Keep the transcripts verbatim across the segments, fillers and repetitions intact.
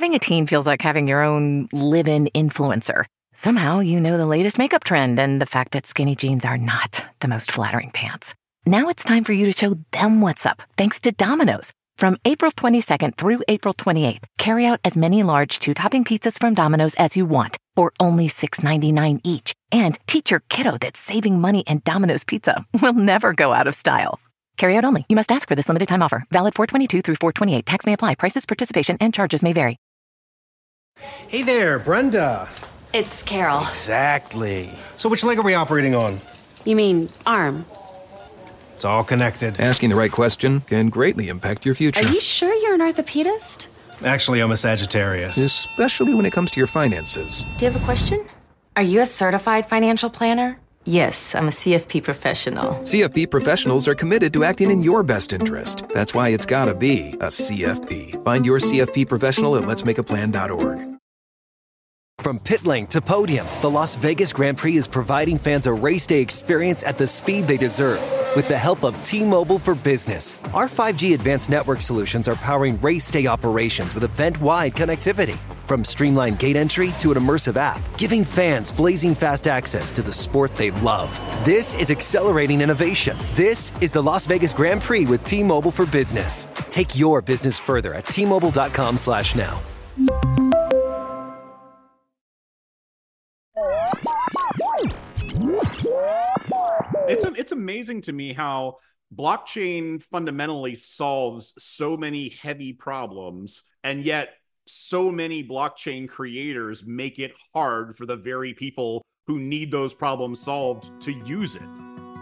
Having a teen feels like having your own live-in influencer. Somehow you know the latest makeup trend and the fact that skinny jeans are not the most flattering pants. Now it's time for you to show them what's up, thanks to Domino's. From April twenty-second through April twenty-eighth, carry out as many large two-topping pizzas from Domino's as you want for only six ninety-nine each. And teach your kiddo that saving money and Domino's Pizza will never go out of style. Carry out only. You must ask for this limited time offer. Valid four twenty-two through four twenty-eight. Tax may apply. Prices, participation, and charges may vary. Hey there, Brenda. It's Carol. Exactly. So which leg are we operating on? You mean arm? It's all connected. Asking the right question can greatly impact your future. Are you sure you're an orthopedist? Actually, I'm a Sagittarius. Especially when it comes to your finances. Do you have a question? Are you a certified financial planner? Yes, I'm a C F P professional. C F P professionals are committed to acting in your best interest. That's why it's gotta be a C F P. Find your C F P professional at lets make a plan dot org. From pit lane to podium, the Las Vegas Grand Prix is providing fans a race day experience at the speed they deserve. With the help of T-Mobile for Business, our five G advanced network solutions are powering race day operations with event-wide connectivity. From streamlined gate entry to an immersive app, giving fans blazing fast access to the sport they love. This is accelerating innovation. This is the Las Vegas Grand Prix with T-Mobile for Business. Take your business further at T Mobile dot com slash now. It's a, it's amazing to me how blockchain fundamentally solves so many heavy problems, and yet so many blockchain creators make it hard for the very people who need those problems solved to use it.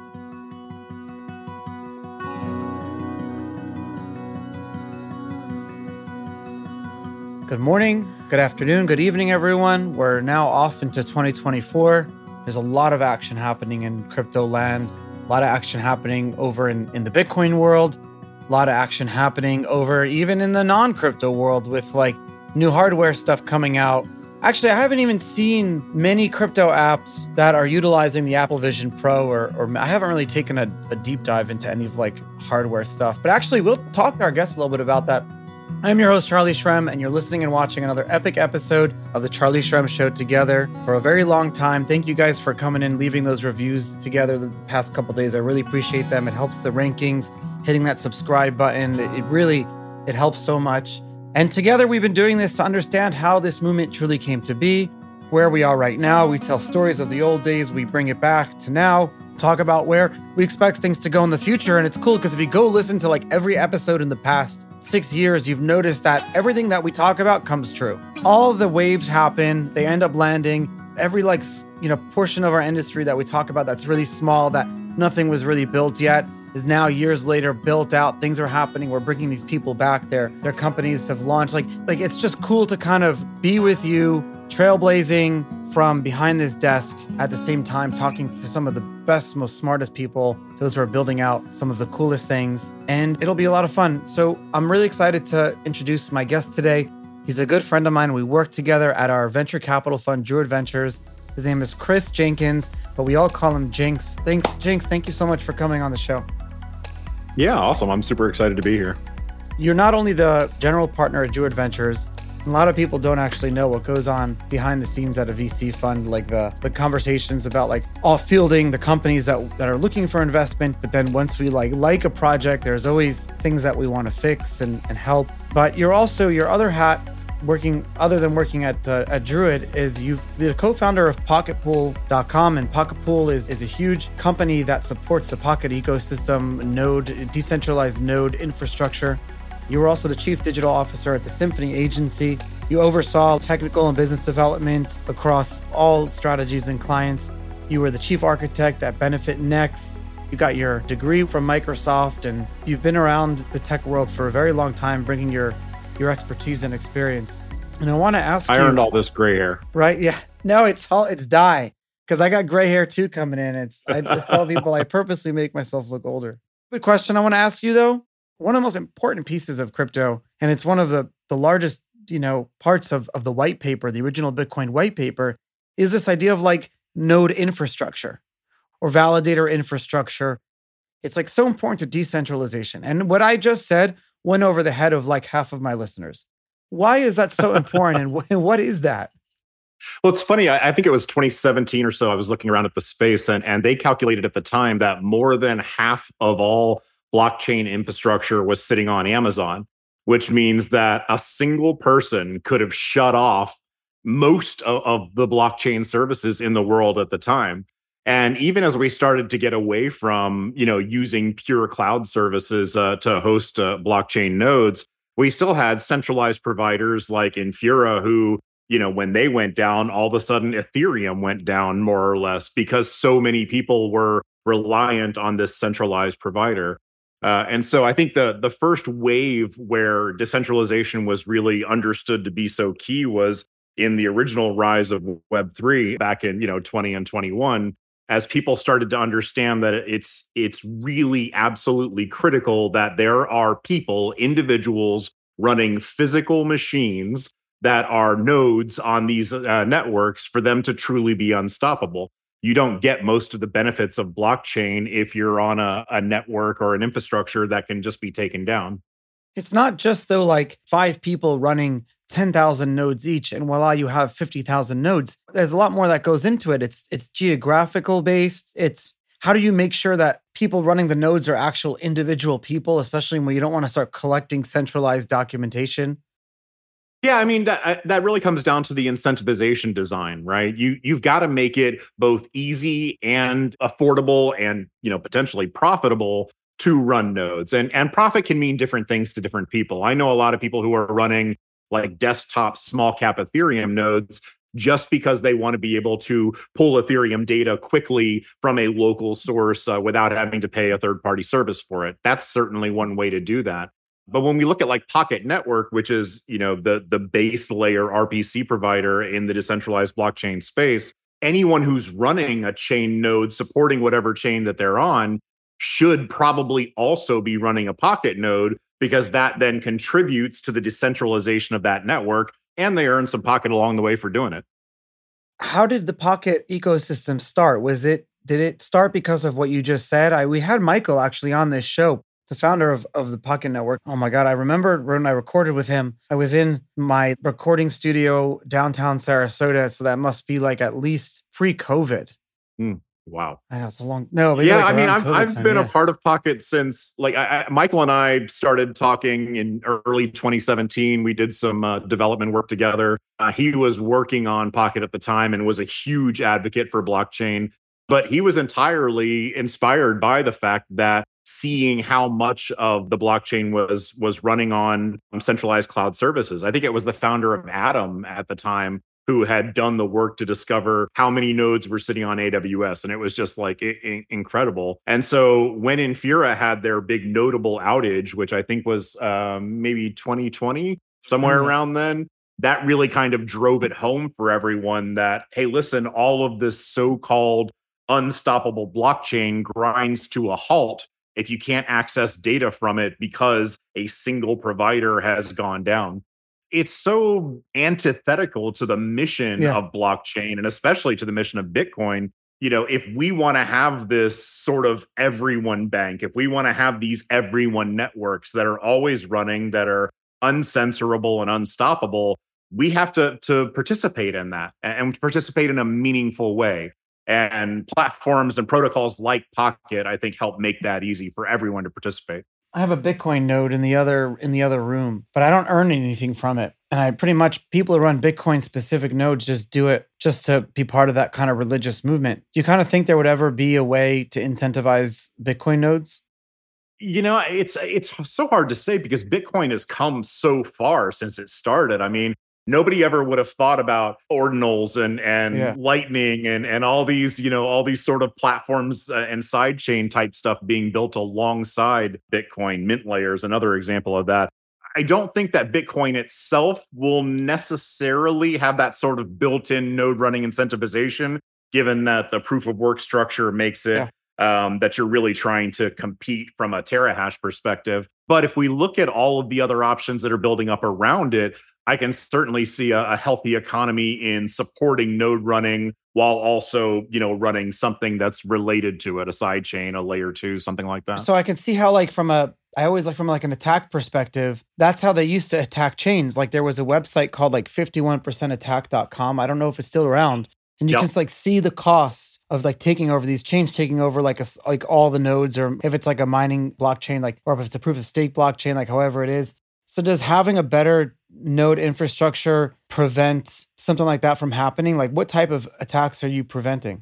Good morning, good afternoon, good evening, everyone. We're now off into twenty twenty-four. There's a lot of action happening in crypto land, a lot of action happening over in, in the Bitcoin world, a lot of action happening over even in the non-crypto world with like new hardware stuff coming out. Actually, I haven't even seen many crypto apps that are utilizing the Apple Vision Pro, or, or I haven't really taken a, a deep dive into any of like hardware stuff. But actually, we'll talk to our guests a little bit about that. I'm your host, Charlie Shrem, and you're listening and watching another epic episode of the Charlie Shrem Show together for a very long time. Thank you guys for coming in, leaving those reviews together the past couple days. I really appreciate them. It helps the rankings, hitting that subscribe button. It, it really, it helps so much. And together we've been doing this to understand how this movement truly came to be, where we are right now. We tell stories of the old days. We bring it back to now, talk about where we expect things to go in the future. And it's cool because if you go listen to like every episode in the past six years, you've noticed that everything that we talk about comes true. All the waves happen, they end up landing. Every like, you know, portion of our industry that we talk about that's really small, that nothing was really built yet, is now years later built out. Things are happening. We're bringing these people back. Their their companies have launched. Like, like it's just cool to kind of be with you, trailblazing from behind this desk, at the same time talking to some of the best, most smartest people, those who are building out some of the coolest things. And it'll be a lot of fun. So I'm really excited to introduce my guest today. He's a good friend of mine. We work together at our venture capital fund, Druid Ventures. His name is Chris Jenkins, but we all call him Jinx. Thanks, Jinx. Thank you so much for coming on the show. Yeah, awesome. I'm super excited to be here. You're not only the general partner at Druid Ventures. A lot of people don't actually know what goes on behind the scenes at a V C fund, like the, the conversations about like all fielding the companies that, that are looking for investment. But then once we like like a project, there's always things that we want to fix and, and help. But you're also, your other hat working, other than working at uh, at Druid, is you've the co-founder of Pocket Pool dot com, and Pocket Pool is, is a huge company that supports the Pocket ecosystem, node, decentralized node infrastructure. You were also the chief digital officer at the Symphony Agency. You oversaw technical and business development across all strategies and clients. You were the chief architect at Benefit Next. You got your degree from Microsoft, and you've been around the tech world for a very long time, bringing your, your expertise and experience. And I want to ask I you... I earned all this gray hair. Right? Yeah. No, it's all, it's dye. Because I got gray hair too coming in. It's I just tell people I purposely make myself look older. Good question I want to ask you, though. One of the most important pieces of crypto, and it's one of the, the largest, you know, parts of, of the white paper, the original Bitcoin white paper, is this idea of like node infrastructure or validator infrastructure. It's like so important to decentralization. And what I just said went over the head of like half of my listeners. Why is that so important? And wh- what is that? Well, it's funny. I, I think it was twenty seventeen or so. I was looking around at the space, and, and they calculated at the time that more than half of all blockchain infrastructure was sitting on Amazon, which means that a single person could have shut off most of, of the blockchain services in the world at the time. And even as we started to get away from, you know, using pure cloud services uh, to host uh, blockchain nodes, we still had centralized providers like Infura who, you know, when they went down, all of a sudden Ethereum went down more or less because so many people were reliant on this centralized provider. Uh, and so I think the the first wave where decentralization was really understood to be so key was in the original rise of Web three back in, you know, twenty and twenty-one, as people started to understand that it's it's really absolutely critical that there are people, individuals running physical machines that are nodes on these uh, networks for them to truly be unstoppable. You don't get most of the benefits of blockchain if you're on a, a network or an infrastructure that can just be taken down. It's not just though like five people running ten thousand nodes each, and voila, you have fifty thousand nodes. There's a lot more that goes into it. It's it's geographical based. It's how do you make sure that people running the nodes are actual individual people, especially when you don't want to start collecting centralized documentation? Yeah, I mean that that really comes down to the incentivization design, right? You you've got to make it both easy and affordable and, you know, potentially profitable to run nodes. And and profit can mean different things to different people. I know a lot of people who are running like desktop small cap Ethereum nodes just because they want to be able to pull Ethereum data quickly from a local source uh, without having to pay a third party service for it. That's certainly one way to do that. But when we look at like Pocket Network, which is, you know, the the base layer R P C provider in the decentralized blockchain space, anyone who's running a chain node supporting whatever chain that they're on should probably also be running a Pocket node, because that then contributes to the decentralization of that network, and they earn some Pocket along the way for doing it. How did the Pocket ecosystem start? Was it did it start because of what you just said? I we had Michael actually on this show, the founder of, of the Pocket Network. Oh my God, I remember when I recorded with him, I was in my recording studio downtown Sarasota. So that must be like at least pre-COVID. Mm, wow. I know it's a long, no. But Yeah, like I mean, I've, COVID I've time, been yeah. a part of Pocket since, like, I, I, Michael and I started talking in early twenty seventeen. We did some uh, development work together. Uh, he was working on Pocket at the time and was a huge advocate for blockchain. But he was entirely inspired by the fact that seeing how much of the blockchain was was running on centralized cloud services. I think it was the founder of Atom at the time who had done the work to discover how many nodes were sitting on A W S. And it was just like I- I- incredible. And so when Infura had their big notable outage, which I think was um, maybe twenty twenty, somewhere mm-hmm. around then, that really kind of drove it home for everyone that, hey, listen, all of this so-called unstoppable blockchain grinds to a halt if you can't access data from it because a single provider has gone down. It's so antithetical to the mission yeah. of blockchain, and especially to the mission of Bitcoin. You know, if we want to have this sort of everyone bank, if we want to have these everyone networks that are always running, that are uncensorable and unstoppable, we have to, to participate in that and participate in a meaningful way. And platforms and protocols like Pocket, I think, help make that easy for everyone to participate. I have a Bitcoin node in the other in the other room, but I don't earn anything from it. And I pretty much, people who run Bitcoin specific nodes just do it just to be part of that kind of religious movement. Do you kind of think there would ever be a way to incentivize Bitcoin nodes? You know, it's it's so hard to say because Bitcoin has come so far since it started. I mean, nobody ever would have thought about ordinals and and yeah. Lightning and and all these, you know, all these sort of platforms uh, and sidechain type stuff being built alongside Bitcoin. Mint Layer is another example of that. I don't think that Bitcoin itself will necessarily have that sort of built-in node running incentivization, given that the proof of work structure makes it yeah. Um, that you're really trying to compete from a terahash perspective. But if we look at all of the other options that are building up around it, I can certainly see a, a healthy economy in supporting node running while also, you know, running something that's related to it, a side chain, a layer two, something like that. So I can see how, like, from a I always like from like an attack perspective, that's how they used to attack chains. Like there was a website called like fifty-one percent attack dot com. I don't know if it's still around. And you Yep. can like see the cost of like taking over these chains, taking over like a, s- like all the nodes, or if it's like a mining blockchain, like, or if it's a proof of stake blockchain, like however it is. So does having a better node infrastructure prevent something like that from happening? Like what type of attacks are you preventing?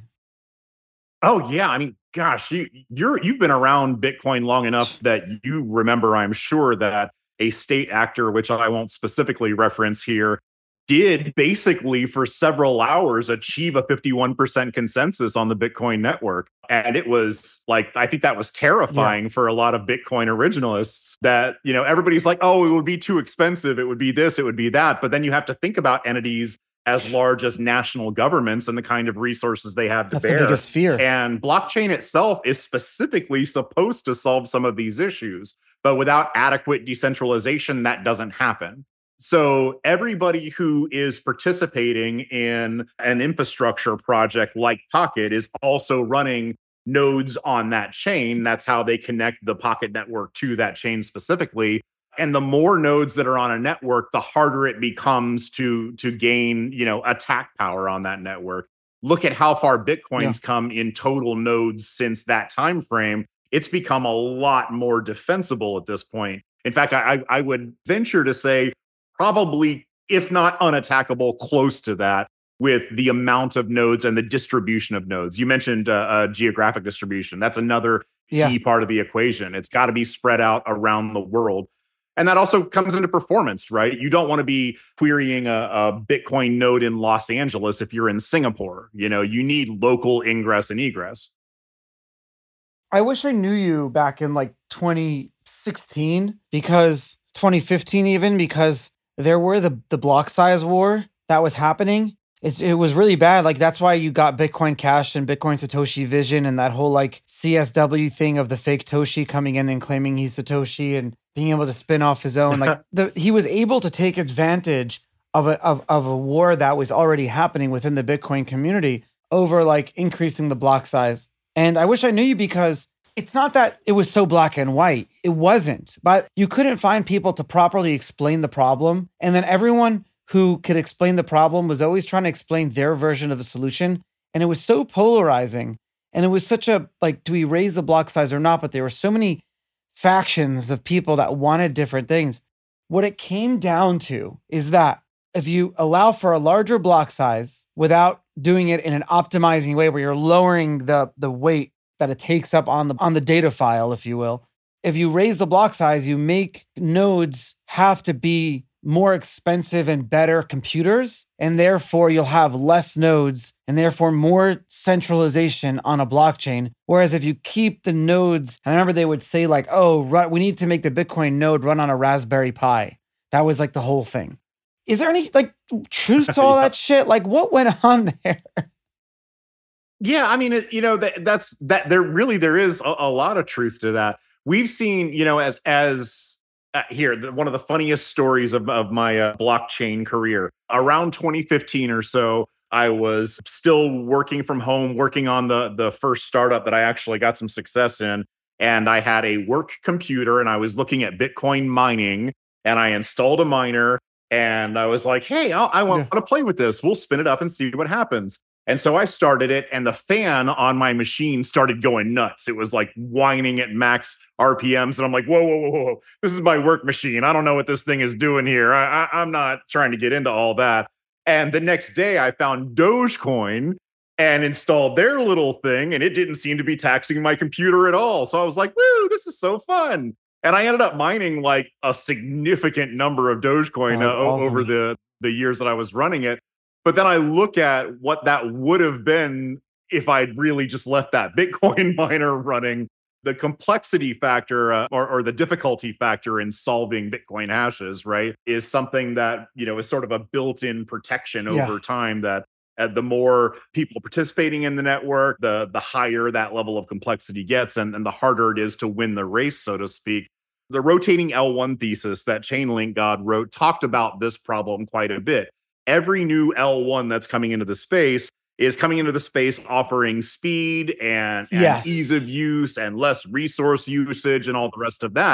Oh yeah, I mean, gosh, you you're you've been around Bitcoin long enough that you remember, I'm sure, that a state actor, which I won't specifically reference here, did basically for several hours achieve a fifty-one percent consensus on the Bitcoin network. And it was like, I think that was terrifying yeah. for a lot of Bitcoin originalists that, you know, everybody's like, oh, it would be too expensive. It would be this, it would be that. But then you have to think about entities as large as national governments and the kind of resources they have to That's bear. The biggest fear. And blockchain itself is specifically supposed to solve some of these issues. But without adequate decentralization, that doesn't happen. So everybody who is participating in an infrastructure project like Pocket is also running nodes on that chain. That's how they connect the Pocket network to that chain specifically. And the more nodes that are on a network, the harder it becomes to, to gain, you know, attack power on that network. Look at how far Bitcoin's yeah. come in total nodes since that time frame. It's become a lot more defensible at this point. In fact, I, I would venture to say probably, if not unattackable, close to that with the amount of nodes and the distribution of nodes. You mentioned uh, uh, geographic distribution. That's another key yeah. part of the equation. It's got to be spread out around the world. And that also comes into performance, right? You don't want to be querying a, a Bitcoin node in Los Angeles if you're in Singapore. You know, you need local ingress and egress. I wish I knew you back in like twenty sixteen, because twenty fifteen even, because there were the, the block size war that was happening. It's, it was really bad. Like that's why you got Bitcoin Cash and Bitcoin Satoshi Vision and that whole like C S W thing of the fake Toshi coming in and claiming he's Satoshi and being able to spin off his own. Like the, he was able to take advantage of a of, of a war that was already happening within the Bitcoin community over like increasing the block size. And I wish I knew you, because it's not that it was so black and white. It wasn't. But you couldn't find people to properly explain the problem. And then everyone who could explain the problem was always trying to explain their version of the solution. And it was so polarizing. And it was such a, like, do we raise the block size or not? But there were so many factions of people that wanted different things. What it came down to is that if you allow for a larger block size without doing it in an optimizing way where you're lowering the, the weight that it takes up on the on the data file, if you will, if you raise the block size, you make nodes have to be more expensive and better computers, and therefore you'll have less nodes and therefore more centralization on a blockchain. Whereas if you keep the nodes, and I remember they would say like, oh, run, we need to make the Bitcoin node run on a Raspberry Pi. That was like the whole thing. Is there any like truth to all yeah. that shit? Like what went on there? Yeah, I mean, it, you know, that that's that there really there is a, a lot of truth to that. We've seen, you know, as as uh, here, the, one of the funniest stories of, of my uh, blockchain career. Around twenty fifteen or so, I was still working from home, working on the the first startup that I actually got some success in. And I had a work computer and I was looking at Bitcoin mining, and I installed a miner, and I was like, hey, I'll, I want yeah. to play with this. We'll spin it up and see what happens. And so I started it, and the fan on my machine started going nuts. It was like whining at max R P Ms. And I'm like, whoa, whoa, whoa, whoa. This is my work machine. I don't know what this thing is doing here. I, I, I'm not trying to get into all that. And the next day I found Dogecoin and installed their little thing, and it didn't seem to be taxing my computer at all. So I was like, woo, this is so fun. And I ended up mining like a significant number of Dogecoin oh, uh, awesome. over the, the years that I was running it. But then I look at what that would have been if I'd really just left that Bitcoin miner running. The complexity factor uh, or, or the difficulty factor in solving Bitcoin hashes, right, is something that, you know, is sort of a built-in protection over yeah. time that uh, the more people participating in the network, the, the higher that level of complexity gets, and, and the harder it is to win the race, so to speak. The rotating L one thesis that Chainlink God wrote talked about this problem quite a bit. Every new L one that's coming into the space is coming into the space offering speed and, and yes. ease of use and less resource usage and all the rest of that.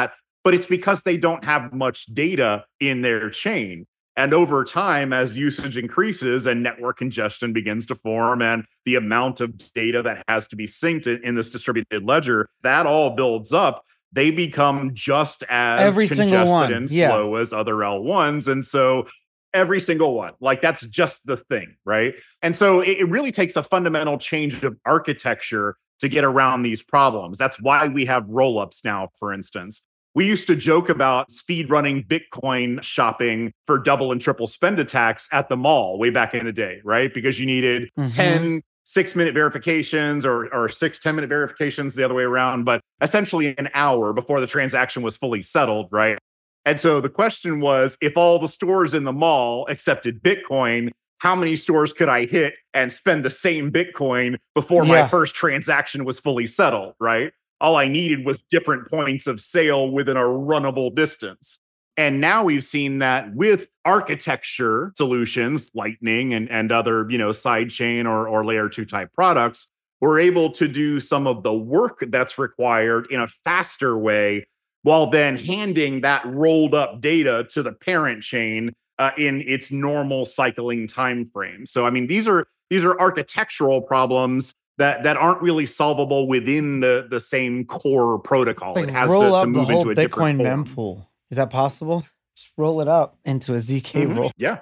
but it's because they don't have much data in their chain. And over time, as usage increases and network congestion begins to form and the amount of data that has to be synced in, in this distributed ledger, that all builds up. They become just as Every single congested one. and Yeah. slow as other L ones. And so every single one, like that's just the thing, right? And so it, it really takes a fundamental change of architecture to get around these problems. That's why we have rollups now, for instance. We used to joke about speed running Bitcoin shopping for double and triple spend attacks at the mall way back in the day, right? Because you needed Mhm. ten six minute verifications or, or six ten minute verifications the other way around, but essentially an hour before the transaction was fully settled, right? And so the question was, if all the stores in the mall accepted Bitcoin, how many stores could I hit and spend the same Bitcoin before Yeah. my first transaction was fully settled, right? All I needed was different points of sale within a runnable distance. And now we've seen that with architecture solutions, Lightning and, and other, you know, sidechain or, or layer two type products, we're able to do some of the work that's required in a faster way while then handing that rolled up data to the parent chain uh, in its normal cycling time frame. So, I mean, these are these are architectural problems that that aren't really solvable within the the same core protocol. Like it has roll to, to up the move whole into a Bitcoin different form. mempool. Is that possible? Just roll it up into a Z K Mhm. roll. Yeah.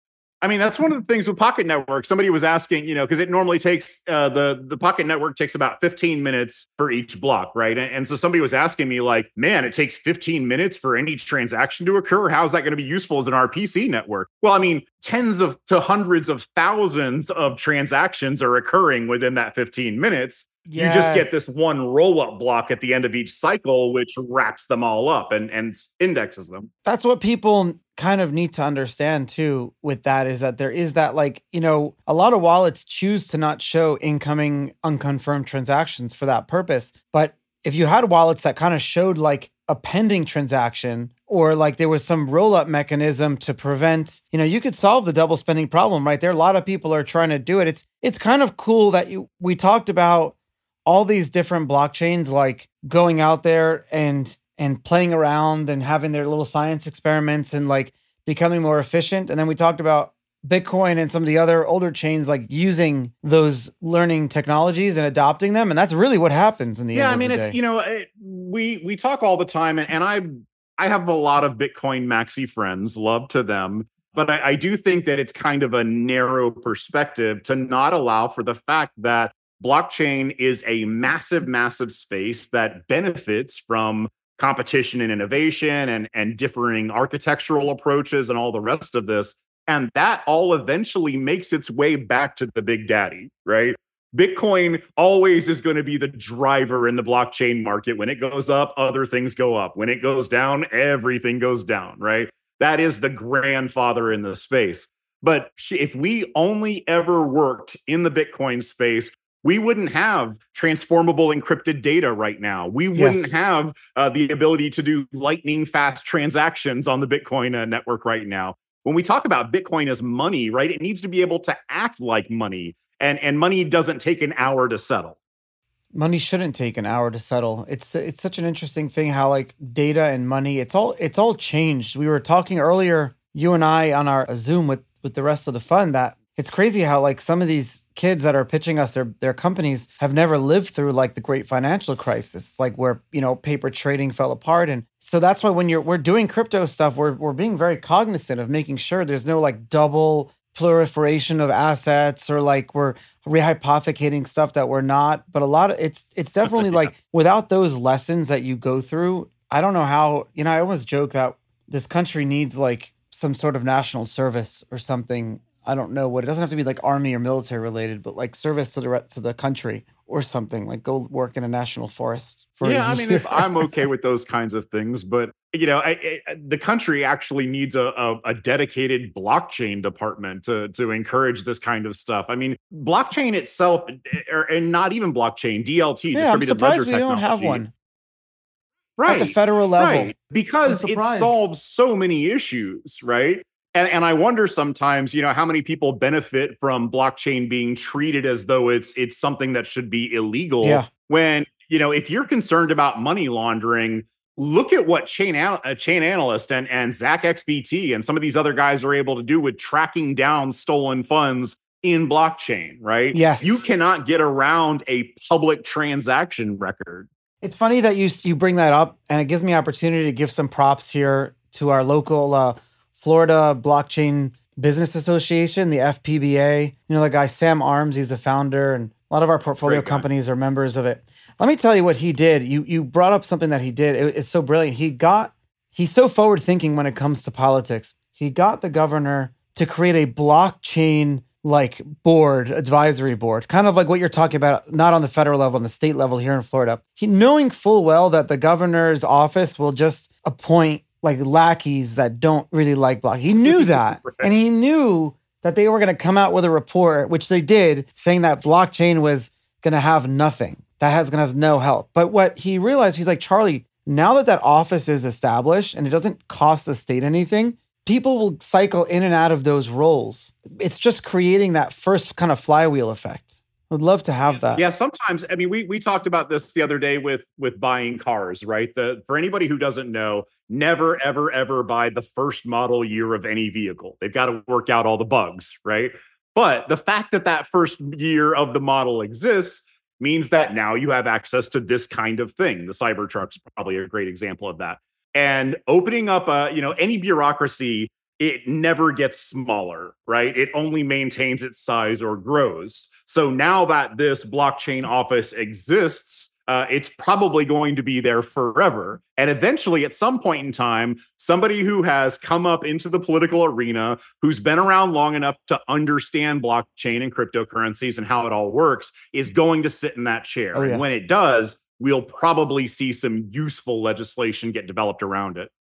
I mean, that's one of the things with Pocket Network. Somebody was asking, you know, because it normally takes uh, the the Pocket Network takes about fifteen minutes for each block, right? And, and so somebody was asking me, like, man, it takes fifteen minutes for any transaction to occur. How's that going to be useful as an R P C network? Well, I mean, tens of to hundreds of thousands of transactions are occurring within that fifteen minutes. You just get this Yes. one roll-up block at the end of each cycle, which wraps them all up and, and indexes them. That's what people kind of need to understand too with that, is that there is that, like, you know, a lot of wallets choose to not show incoming unconfirmed transactions for that purpose. But if you had wallets that kind of showed like a pending transaction, or like there was some roll-up mechanism to prevent, you know, you could solve the double spending problem right there. A lot of people are trying to do it. It's it's kind of cool that you we talked about all these different blockchains like going out there and and playing around and having their little science experiments and like becoming more efficient. And then we talked about Bitcoin and some of the other older chains like using those learning technologies and adopting them. And that's really what happens in the Yeah, end I of mean, the it's day. you know, it, we we talk all the time, and, and I I have a lot of Bitcoin maxi friends, love to them, but I, I do think that it's kind of a narrow perspective to not allow for the fact that blockchain is a massive, massive space that benefits from competition and innovation and, and differing architectural approaches and all the rest of this. And that all eventually makes its way back to the big daddy, right? Bitcoin always is going to be the driver in the blockchain market. When it goes up, other things go up. When it goes down, everything goes down, right? That is the grandfather in the space. But if we only ever worked in the Bitcoin space, we wouldn't have transformable encrypted data right now. We wouldn't Yes. have uh, the ability to do lightning fast transactions on the Bitcoin uh, network right now. When we talk about Bitcoin as money, right, it needs to be able to act like money. And, and money doesn't take an hour to settle. Money shouldn't take an hour to settle. It's it's such an interesting thing how like data and money, it's all it's all changed. We were talking earlier, you and I, on our Zoom with with the rest of the fund, that it's crazy how like some of these kids that are pitching us their their companies have never lived through like the great financial crisis, like where, you know, paper trading fell apart. And so that's why when you're we're doing crypto stuff, we're we're being very cognizant of making sure there's no like double proliferation of assets, or like we're rehypothecating stuff that we're not. But a lot of it's it's definitely Yeah. like without those lessons that you go through, I don't know how, you know, I always joke that this country needs like some sort of national service or something. I don't know what, it doesn't have to be like army or military related, but like service to the re- to the country or something, like go work in a national forest for a Yeah, I mean, year. it's, I'm okay with those kinds of things, but you know, I, I, the country actually needs a, a, a dedicated blockchain department to to encourage this kind of stuff. I mean, blockchain itself, or, and not even blockchain, D L T, Yeah, I'm distributed ledger surprised we don't have technology. one Right, at the federal level. right, because I'm it surprised. solves so many issues, right? And, and I wonder sometimes, you know, how many people benefit from blockchain being treated as though it's it's something that should be illegal. Yeah. When, you know, if you're concerned about money laundering, look at what chain an- uh, chain analyst and and Zach X B T and some of these other guys are able to do with tracking down stolen funds in blockchain, right? Yes. You cannot get around a public transaction record. It's funny that you you bring that up, and it gives me opportunity to give some props here to our local uh, Florida Blockchain Business Association, the F P B A. You know, the guy Sam Arms, he's the founder, and a lot of our portfolio companies are members of it. Let me tell you what he did. You you brought up something that he did. It, it's so brilliant. He got he's so forward thinking when it comes to politics. He got the governor to create a blockchain like board, advisory board, kind of like what you're talking about, not on the federal level, on the state level here in Florida. He knowing full well that the governor's office will just appoint like lackeys that don't really like block. He knew that. Right. And he knew that they were going to come out with a report, which they did, saying that blockchain was going to have nothing. That has going to have no help. But what he realized, he's like, Charlie, now that that office is established and it doesn't cost the state anything, people will cycle in and out of those roles. It's just creating that first kind of flywheel effect. I'd love to have that. Yeah, sometimes, I mean, we we talked about this the other day with with buying cars, right? The for anybody who doesn't know, never, ever, ever buy the first model year of any vehicle. They've got to work out all the bugs, right? But the fact that that first year of the model exists means that now you have access to this kind of thing. The Cybertruck's probably a great example of that. And opening up a, you know, any bureaucracy, it never gets smaller, right? It only maintains its size or grows. So now that this blockchain office exists, uh, it's probably going to be there forever. And eventually, at some point in time, somebody who has come up into the political arena, who's been around long enough to understand blockchain and cryptocurrencies and how it all works, is going to sit in that chair. Oh, yeah. And when it does, we'll probably see some useful legislation get developed around it.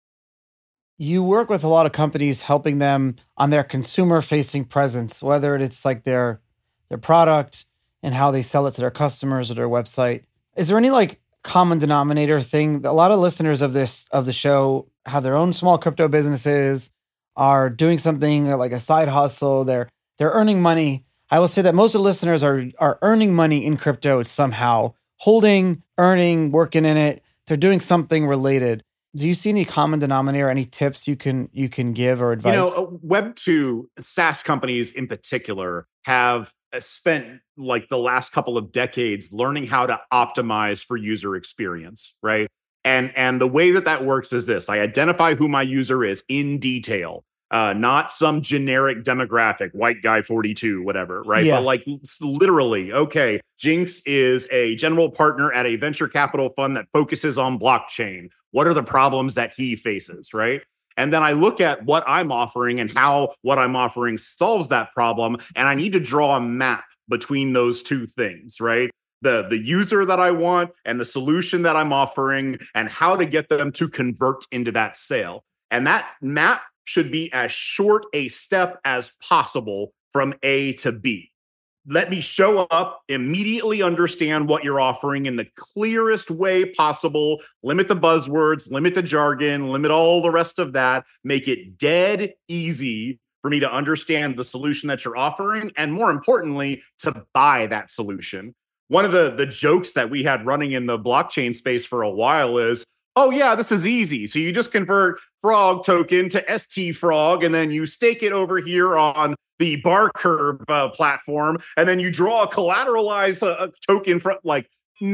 You work with a lot of companies helping them on their consumer-facing presence, whether it's like their their product and how they sell it to their customers or their website. Is there any like common denominator thing? A lot of listeners of this of the show have their own small crypto businesses, are doing something like a side hustle. They're they're earning money. I will say that most of the listeners are are earning money in crypto somehow, holding, earning, working in it. They're doing something related. Do you see any common denominator, any tips you can you can give or advice? You know, Web two SaaS companies in particular have spent like the last couple of decades learning how to optimize for user experience, right? And and the way that that works is this: I identify who my user is in detail, uh, not some generic demographic, white guy forty-two, whatever, right? Yeah. But like literally, okay, Jinx is a general partner at a venture capital fund that focuses on blockchain. What are the problems that he faces, right? And then I look at what I'm offering and how what I'm offering solves that problem. And I need to draw a map between those two things, right? The, the user that I want and the solution that I'm offering and how to get them to convert into that sale. And that map should be as short a step as possible from A to B. Let me show up, immediately understand what you're offering in the clearest way possible, limit the buzzwords, limit the jargon, limit all the rest of that, make it dead easy for me to understand the solution that you're offering, and more importantly, to buy that solution. One of the, the jokes that we had running in the blockchain space for a while is, oh yeah, this is easy. So you just convert frog token to S T frog, and then you stake it over here on the bar curve uh, platform, and then you draw a collateralized uh, token from like,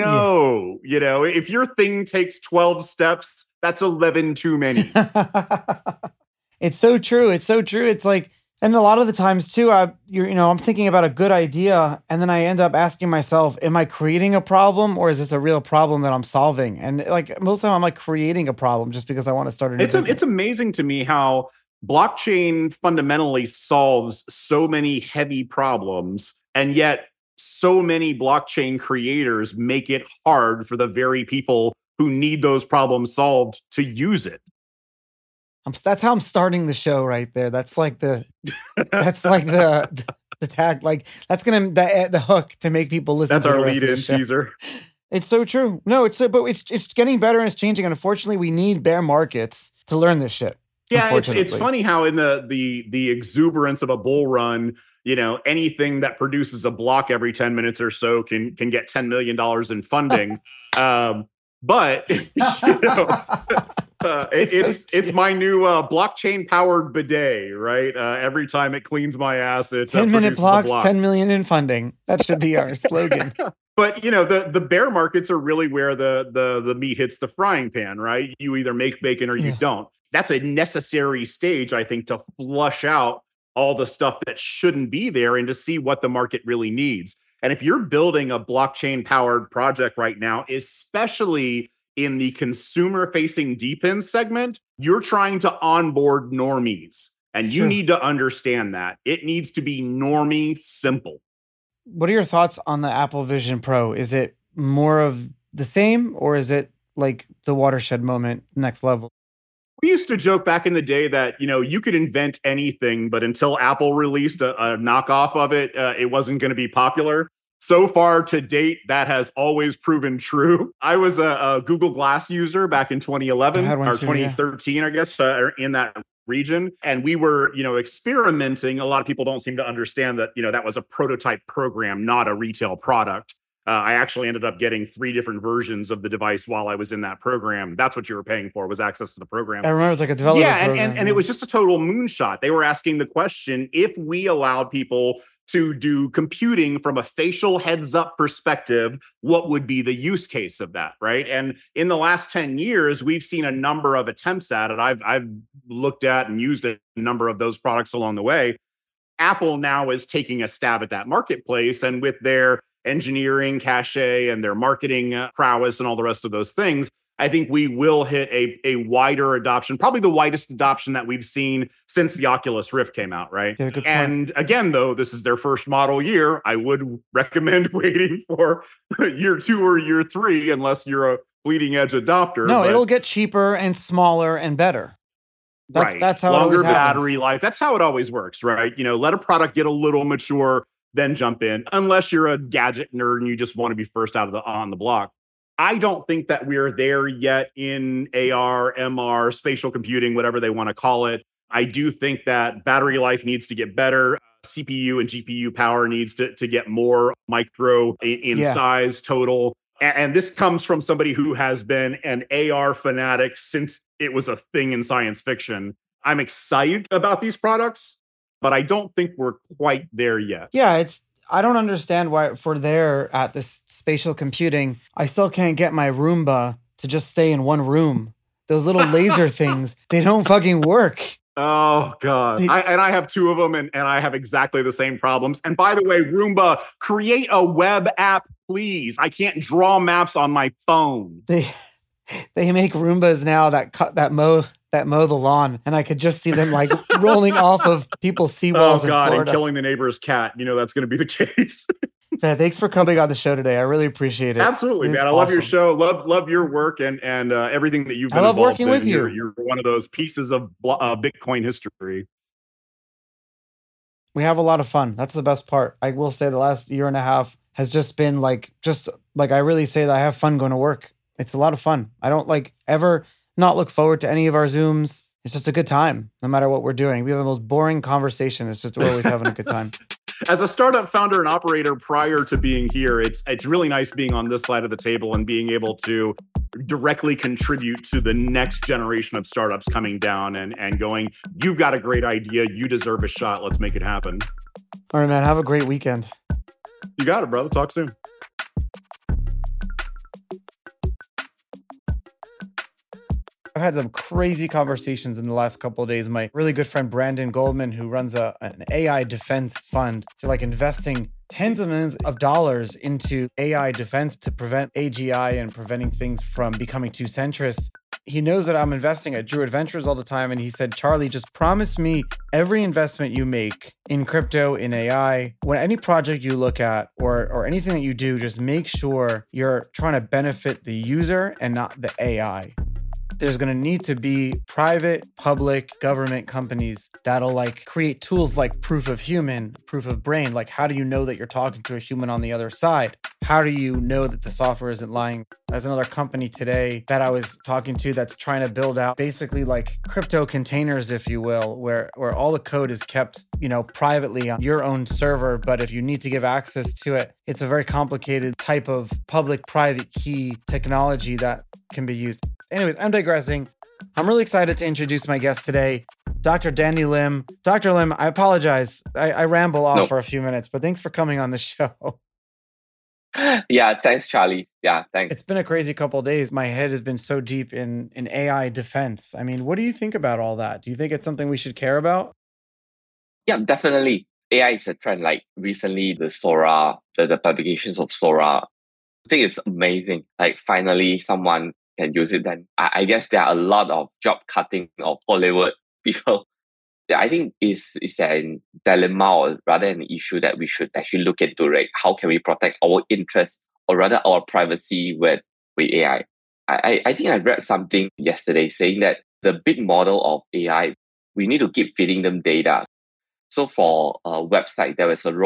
no, yeah. You know, if your thing takes twelve steps, that's eleven too many. It's so true. It's so true. It's like, and a lot of the times too, I, you're, you know, I'm thinking about a good idea, and then I end up asking myself, am I creating a problem, or is this a real problem that I'm solving? And like most of the time I'm like creating a problem just because I want to start a new it's business. A, it's amazing to me how blockchain fundamentally solves so many heavy problems, and yet so many blockchain creators make it hard for the very people who need those problems solved to use it. I'm, that's how I'm starting the show right there. That's like the, that's like the, the, the tag, like that's going to, the, the hook to make people listen. That's to our the rest lead of the in show. teaser. It's so true. No, it's, but it's, it's getting better and it's changing. And unfortunately we need bear markets to learn this shit. Yeah, it's it's funny how in the the the exuberance of a bull run, you know, anything that produces a block every ten minutes or so can can get ten million dollars in funding. um, But you know, uh, it, it's so it's my new uh, blockchain powered bidet, right? Uh, every time it cleans my ass, it ten uh, minute blocks, block. ten million in funding. That should be our slogan. But you know, the the bear markets are really where the the the meat hits the frying pan, right? You either make bacon or you Yeah. don't. That's a necessary stage, I think, to flush out all the stuff that shouldn't be there and to see what the market really needs. And if you're building a blockchain powered project right now, especially in the consumer facing D P I N segment, you're trying to onboard normies. And It's you true. need to understand that it needs to be normie simple. What are your thoughts on the Apple Vision Pro? Is it more of the same, or is it like the watershed moment, next level? We used to joke back in the day that, you know, you could invent anything, but until Apple released a, a knockoff of it, uh, it wasn't going to be popular. So far to date, that has always proven true. I was a, a Google Glass user back in twenty eleven I had one or too, twenty thirteen, yeah. I guess, uh, in that region. And we were, you know, experimenting. A lot of people don't seem to understand that, you know, that was a prototype program, not a retail product. Uh, I actually ended up getting three different versions of the device while I was in that program. That's what you were paying for, was access to the program. I remember it was like a developer Yeah, and, program. and, and it was just a total moonshot. They were asking the question, if we allowed people to do computing from a facial heads-up perspective, what would be the use case of that, right? And in the last ten years, we've seen a number of attempts at it. I've, I've looked at and used a number of those products along the way. Apple now is taking a stab at that marketplace, and with their engineering cachet and their marketing uh, prowess and all the rest of those things, I think we will hit a, a wider adoption, probably the widest adoption that we've seen since the Oculus Rift came out, right? Yeah, good point. And again, though, this is their first model year. I would recommend waiting for year two or year three, unless you're a bleeding edge adopter. No, but- it'll get cheaper and smaller and better. That's, right. That's how Longer it always happens. battery life. That's how it always works, right? You know, let a product get a little mature, then jump in, unless you're a gadget nerd and you just want to be first out of the on the block. I don't think that we're there yet in A R, M R, spatial computing, whatever they want to call it. I do think that battery life needs to get better. C P U and G P U power needs to, to get more micro in, in Yeah. size total. And, and this comes from somebody who has been an A R fanatic since it was a thing in science fiction. I'm excited about these products, but I don't think we're quite there yet. Yeah, it's. I don't understand why if we're there at this spatial computing, I still can't get my Roomba to just stay in one room. Those little laser things, they don't fucking work. Oh, God. They- I, and I have two of them, and, and I have exactly the same problems. And by the way, Roomba, create a web app, please. I can't draw maps on my phone. They they make Roombas now that cut that mow that mow the lawn, and I could just see them like rolling off of people's seawalls Oh, God, in and Florida. killing the neighbor's cat. You know that's going to be the case. Man, thanks for coming on the show today. I really appreciate it. Absolutely, It's man. I love your awesome. show. Love love your work and and uh, everything that you've been I love involved working in. with you. You're, you're one of those pieces of blo- uh, Bitcoin history. We have a lot of fun. That's the best part. I will say the last year and a half has just been like, just like I really say that I have fun going to work. It's a lot of fun. I don't like ever not look forward to any of our Zooms. It's just a good time, no matter what we're doing. We have the most boring conversation. It's just we're always having a good time. As a startup founder and operator prior to being here, it's it's really nice being on this side of the table and being able to directly contribute to the next generation of startups coming down and, and going, you've got a great idea. You deserve a shot. Let's make it happen. All right, man. Have a great weekend. You got it, brother. Talk soon. I've had some crazy conversations in the last couple of days. My really good friend Brandon Goldman, who runs a an A I defense fund, they're like investing tens of millions of dollars into A I defense to prevent A G I and preventing things from becoming too centrist. He knows that I'm investing at Druid Ventures all the time, and he said, Charlie, just promise me every investment you make in crypto, in A I, when any project you look at or or anything that you do, just make sure you're trying to benefit the user and not the A I. There's going to need to be private, public, government companies that'll like create tools like proof of human, proof of brain. Like, how do you know that you're talking to a human on the other side? How do you know that the software isn't lying? There's another company today that I was talking to that's trying to build out basically like crypto containers, if you will, where, where all the code is kept, you know, privately on your own server. But if you need to give access to it, it's a very complicated type of public-private key technology that can be used. Anyways, I'm digressing. I'm really excited to introduce my guest today, Doctor Danny Lim. Doctor Lim, I apologize. I, I ramble off No. for a few minutes, but thanks for coming on the show. Yeah, thanks, Charlie. Yeah, thanks. It's been a crazy couple of days. My head has been so deep in, in A I defense. I mean, what do you think about all that? Do you think it's something we should care about? Yeah, definitely. A I is a trend. Like recently, the Sora, the, the publications of Sora, I think it's amazing. Like finally, someone can use it. Then I, I guess there are a lot of job cutting of Hollywood people. Yeah, I think it's, it's a dilemma or rather an issue that we should actually look into, right? How can we protect our interests or rather our privacy with, with A I? I, I think I read something yesterday saying that the big model of A I, we need to keep feeding them data. So for a website, there was a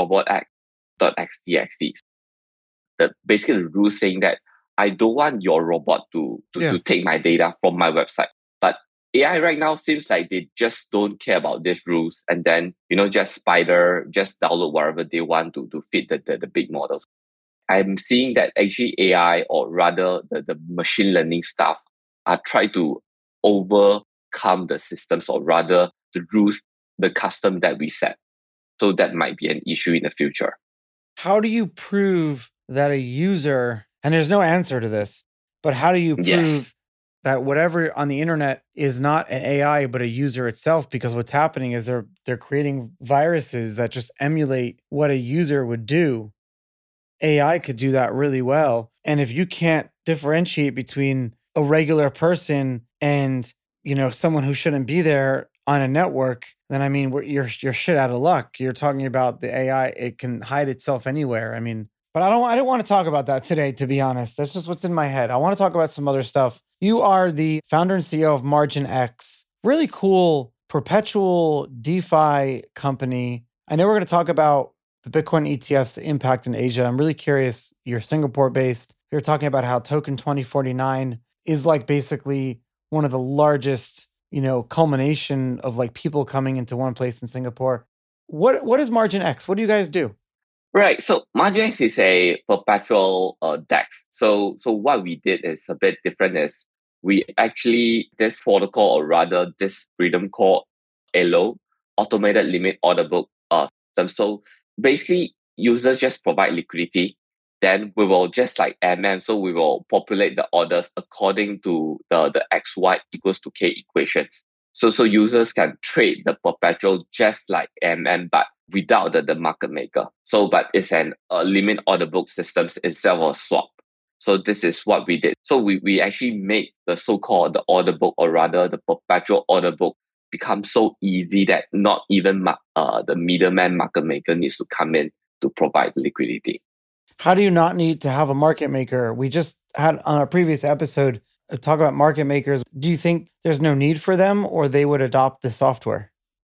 robot.x.txt. The basically the rule saying that I don't want your robot to, to, Yeah. to take my data from my website. But A I right now seems like they just don't care about these rules and then, you know, just spider, just download whatever they want to, to fit the, the, the big models. I'm seeing that actually A I or rather the, the machine learning stuff are trying to overcome the systems or rather the rules, the custom that we set. So that might be an issue in the future. How do you prove that a user, and there's no answer to this, but how do you prove Yes. that whatever on the internet is not an A I, but a user itself? Because what's happening is they're they're creating viruses that just emulate what a user would do. A I could do that really well. And if you can't differentiate between a regular person and, you know, someone who shouldn't be there on a network, then I mean, we're, you're you're shit out of luck. You're talking about the A I; it can hide itself anywhere. I mean, but I don't. I didn't want to talk about that today, to be honest. That's just what's in my head. I want to talk about some other stuff. You are the founder and C E O of Margin X, really cool perpetual DeFi company. I know we're going to talk about the Bitcoin E T F's impact in Asia. I'm really curious. You're Singapore based. You're talking about how Token twenty forty-nine is like basically one of the largest, you know, culmination of like people coming into one place in Singapore. What what is Margin X? What do you guys do? Right. So Margin X is a perpetual uh, DEX. So so what we did is a bit different. Is we actually this protocol or rather this freedom called A L O, automated limit order book uh system. So basically users just provide liquidity. Then we will just like M M, so we will populate the orders according to the, the X Y equals to K equations. So so users can trade the perpetual just like M M, but without the, the market maker. So but it's an uh, limit order book systems instead of a swap. So this is what we did. So we, we actually made the so-called the order book or rather the perpetual order book become so easy that not even ma- uh, the middleman market maker needs to come in to provide liquidity. How do you not need to have a market maker? We just had on a previous episode uh, talk about market makers. Do you think there's no need for them or they would adopt the software?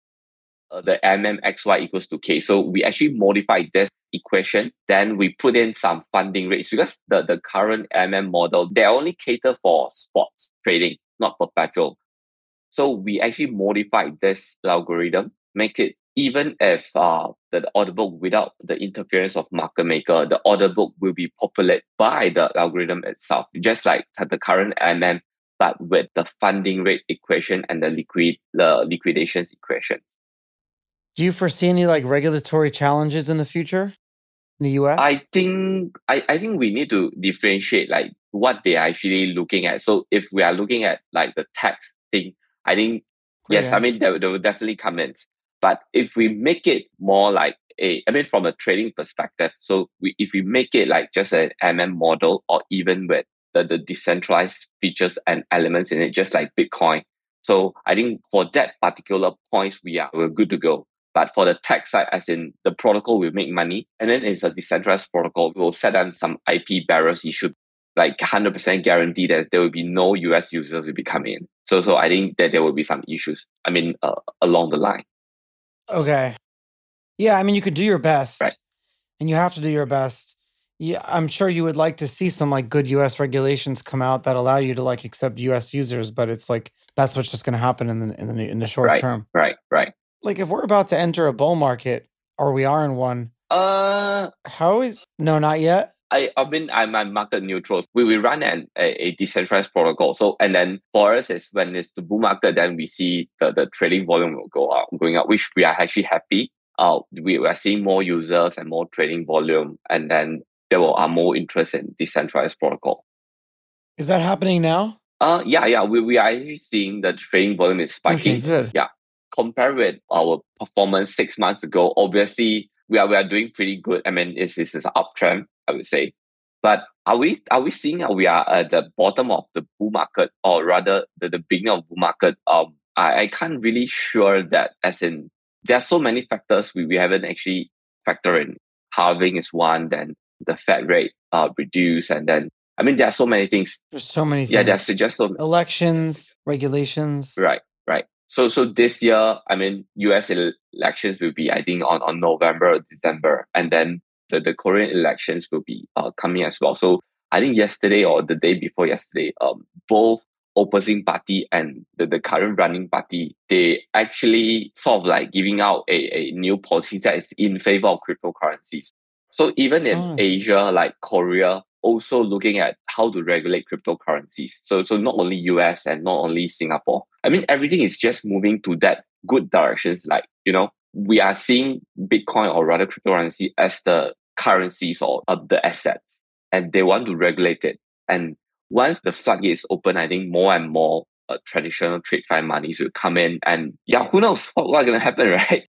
Uh, the M M X Y equals to K. So we actually modified this equation. Then we put in some funding rates because the, the current M M model, they only cater for spots trading, not perpetual. So we actually modified this algorithm, make it even if uh, the order book without the interference of market maker, the order book will be populated by the algorithm itself, just like the current M M, but with the funding rate equation and the liquid the liquidations equations. Do you foresee any like regulatory challenges in the future in the U S? I think I, I think we need to differentiate like what they are actually looking at. So if we are looking at like the tax thing, I think Great yes, I answer. mean there, there will definitely come in. But if we make it more like a, I mean from a trading perspective, so we, if we make it like just an M M model or even with the, the decentralized features and elements in it, just like Bitcoin. So I think for that particular points, we are we're good to go. But for the tech side, as in the protocol will make money, and then it's a decentralized protocol, we will set on some I P barriers issue, like one hundred percent guarantee that there will be no U S users will be coming in. So so I think that there will be some issues, I mean, uh, along the line. Okay. Yeah, I mean, you could do your best, Right. and you have to do your best. Yeah, I'm sure you would like to see some like good U S regulations come out that allow you to like accept U S users, but it's like that's what's just going to happen in the in the in the short Right, term. right, right. Like if we're about to enter a bull market, or we are in one, Uh, how is no, not yet. I, I mean, I'm, I'm market neutral. We we run an a, a decentralized protocol. So, and then for us is when it's the bull market, then we see the, the trading volume will go up, going up, which we are actually happy. Uh, we, we are seeing more users and more trading volume, and then there will are more interest in decentralized protocol. Is that happening now? Uh, yeah, yeah. We, we are actually seeing the trading volume is spiking. Okay, good. Yeah. Compared with our performance six months ago, obviously we are we are doing pretty good. I mean, it's it's, it's an uptrend, I would say. But are we are we seeing that we are at the bottom of the bull market, or rather the, the beginning of bull market? Um, I, I can't really sure that, as in there are so many factors we, we haven't actually factored in. Halving is one, then the Fed rate uh reduce, and then I mean there are so many things. There's so many things. Yeah, there's just so elections, regulations. Right, right. So so this year, I mean, U S elections will be, I think, on, on November or December. And then the, the Korean elections will be uh, coming as well. So I think yesterday or the day before yesterday, um, both opposing party and the, the current running party, they actually sort of like giving out a, a new policy that is in favor of cryptocurrencies. So even in Oh. Asia, like Korea, also looking at how to regulate cryptocurrencies. So so not only U S and not only Singapore. I mean, everything is just moving to that good directions. Like, you know, we are seeing Bitcoin, or rather cryptocurrency, as the currencies or uh, the assets, and they want to regulate it. And once the floodgates open, I think more and more uh, traditional TradeFi monies will come in, and yeah, who knows what, what's going to happen, right?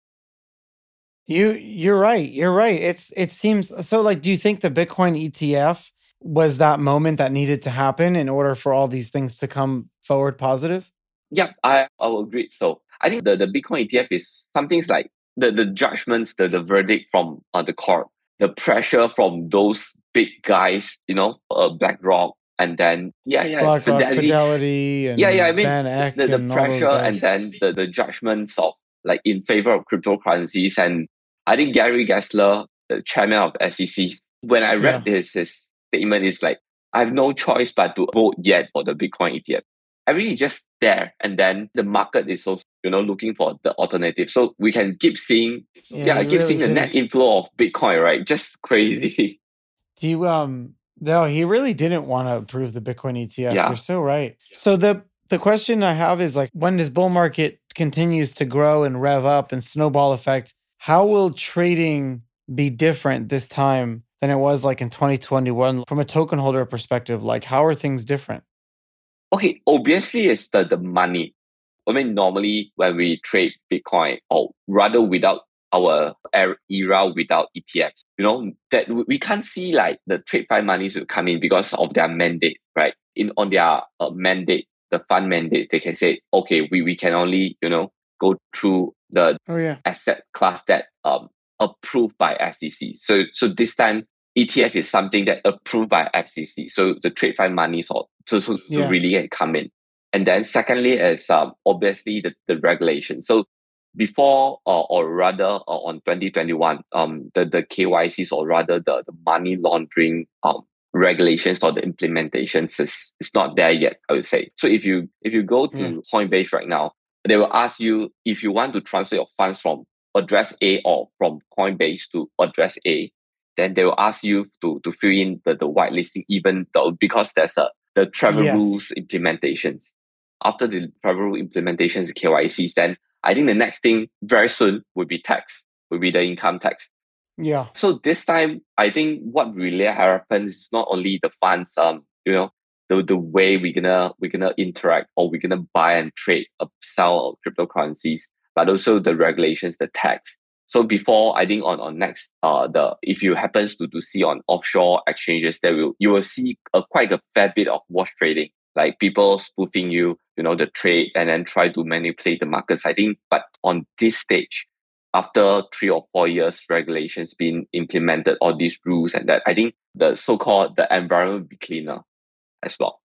You you're right. You're right. It's it seems so. Like, do you think the Bitcoin E T F was that moment that needed to happen in order for all these things to come forward positive? Yeah, I, I will agree. So I think the, the Bitcoin E T F is something like the, the judgments, the, the verdict from uh, the court, the pressure from those big guys, you know, uh, BlackRock, and then, yeah, yeah, BlackRock, Fidelity. Fidelity, and yeah, yeah, I mean, Van Eck the, the and all those pressure and guys. then the, the judgments of like in favor of cryptocurrencies. And I think Gary Gensler, the chairman of the S E C, when I read Yeah. his, his statement, it's like, I have no choice but to vote yet for the Bitcoin E T F. Everything is just there, and then the market is also, you know, looking for the alternative. So we can keep seeing, Yeah, yeah, you keep really seeing the did. net inflow of Bitcoin, right? Just crazy. Do you um no, he really didn't want to approve the Bitcoin E T F. Yeah. You're so right. So the the question I have is, like, when this bull market continues to grow and rev up and snowball effect, how will trading be different this time than it was like in twenty twenty-one from a token holder perspective? Like, how are things different? Okay, obviously it's the, the money. I mean, normally when we trade Bitcoin, or rather without our er- era without E T Fs, you know, that we- we can't see like the TradeFi monies will come in because of their mandate, right? In on their uh, mandate, the fund mandates, they can say, okay, we, we can only, you know, go through the Oh yeah. asset class that um approved by S E C. So so this time E T F is something that approved by S E C. So the TradeFi monies or so so, so Yeah. really can come in. And then secondly is um obviously the, the regulation. So before uh, or rather uh, on twenty twenty-one, um the, the K Y Cs, or rather the, the money laundering um regulations or the implementations is, is not there yet, I would say. So if you if you go to Yeah. Coinbase right now, they will ask you if you want to transfer your funds from address A or from Coinbase to address A, then they will ask you to to fill in the, the whitelisting, even though because there's a the travel Yes. rules implementations. After the travel rule implementations, K Y Cs, then I think the next thing very soon would be tax, would be the income tax. Yeah. So this time, I think what really happens is not only the funds, um, you know, the the way we're gonna we're gonna interact or we're gonna buy and trade, uh, sell cryptocurrencies, but also the regulations, the tax. So before, I think on on next, uh, the if you happens to to see on offshore exchanges, there will you will see a quite a fair bit of wash trading, like people spoofing you, you know, the trade and then try to manipulate the markets. I think, but on this stage, after three or four years, regulations being implemented, all these rules and that, I think the so-called the environment will be cleaner as well.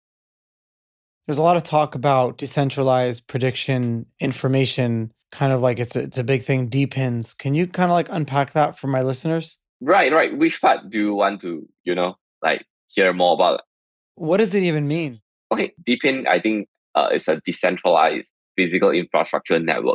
There's a lot of talk about decentralized prediction information, kind of like it's a, it's a big thing, D pins. Can you kind of like unpack that for my listeners? Right, right. Which part do you want to, you know, like hear more about? What does it even mean? Okay, D P I N, I think, uh, is a decentralized physical infrastructure network.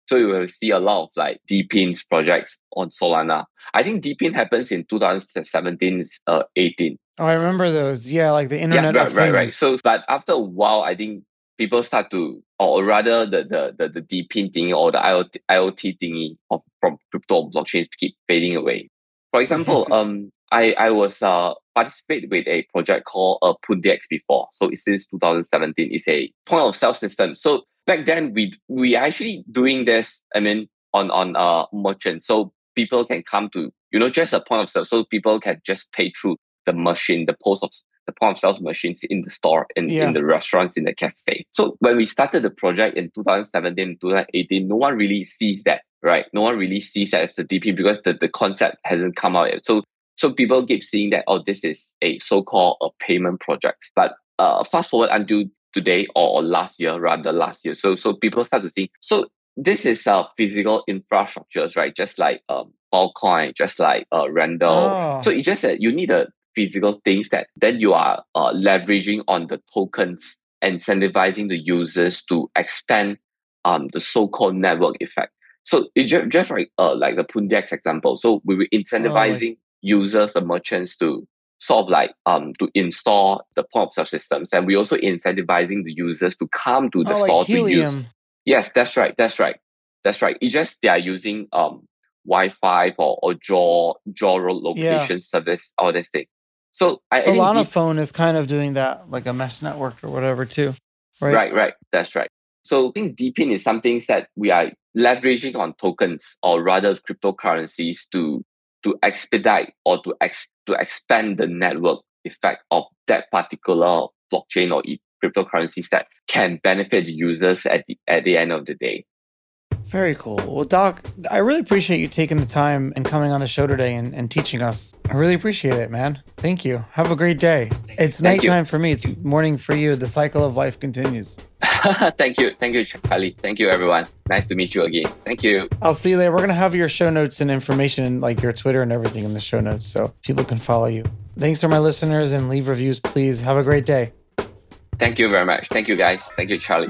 So you will see a lot of like D-Pin's projects on Solana. I think D-Pin happens in two thousand seventeen, uh, eighteen. Oh, I remember those. Yeah, like the Internet yeah, right, of right, Things. right. So, but after a while, I think people start to, or rather the the the, the D-Pin thingy or the IoT, IoT thingy of, from crypto blockchains keep fading away. For example, um, I, I was uh participated with a project called uh, Pundex before. So it's since two thousand seventeen. It's a point of sale system. So back then we we are actually doing this, I mean, on on uh merchants. So people can come to, you know, just a point of sale. So people can just pay through the machine, the post of the point of sales machines in the store, in, Yeah. in the restaurants, in the cafe. So when we started the project in two thousand seventeen, two thousand eighteen, no one really sees that, right? No one really sees that as the D P because the, the concept hasn't come out yet. So so people keep seeing that, oh, this is a so-called a payment project. But uh, fast forward until today or, or last year, rather last year. So so people start to see, so this is uh, physical infrastructures, right? Just like um, Filecoin, just like uh, Randall. Oh. So it's just that you need a physical things that then you are uh, leveraging on the tokens, incentivizing the users to expand um, the so-called network effect. So it's just, just like uh, like the Pundex example. So we were incentivizing Oh, like- users and merchants to sort of like um to install the point of sale systems, and we also incentivizing the users to come to the Oh, store like to use. Helium. Yes, that's right. That's right. That's right. It's just they are using um Wi-Fi or or jaw jaw location service, all this thing. So I, I think Solana deep- Phone is kind of doing that, like a mesh network or whatever too, right? Right, right. That's right. So I think D-Pin is something that we are leveraging on tokens, or rather cryptocurrencies, to to expedite or to ex, to expand the network effect of that particular blockchain or e- cryptocurrencies that can benefit users at the at the end of the day. Very cool. Well, Doc, I really appreciate you taking the time and coming on the show today and, and teaching us. I really appreciate it, man. Thank you. Have a great day. It's Thank you. nighttime for me. It's morning for you. The cycle of life continues. Thank you. Thank you, Charlie. Thank you, everyone. Nice to meet you again. Thank you. I'll see you later. We're going to have your show notes and information, like your Twitter and everything in the show notes, so people can follow you. Thanks for my listeners, and leave reviews, please. Have a great day. Thank you very much. Thank you, guys. Thank you, Charlie.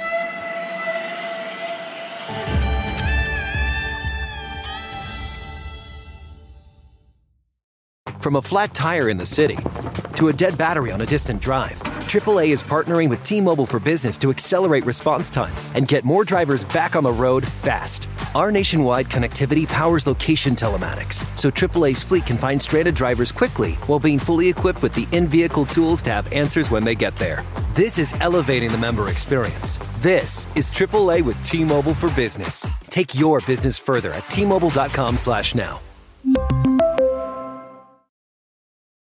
From a flat tire in the city to a dead battery on a distant drive, triple A is partnering with T-Mobile for Business to accelerate response times and get more drivers back on the road fast. Our nationwide connectivity powers location telematics, so triple A's fleet can find stranded drivers quickly while being fully equipped with the in-vehicle tools to have answers when they get there. This is elevating the member experience. This is triple A with T-Mobile for Business. Take your business further at T Mobile dot com slash now.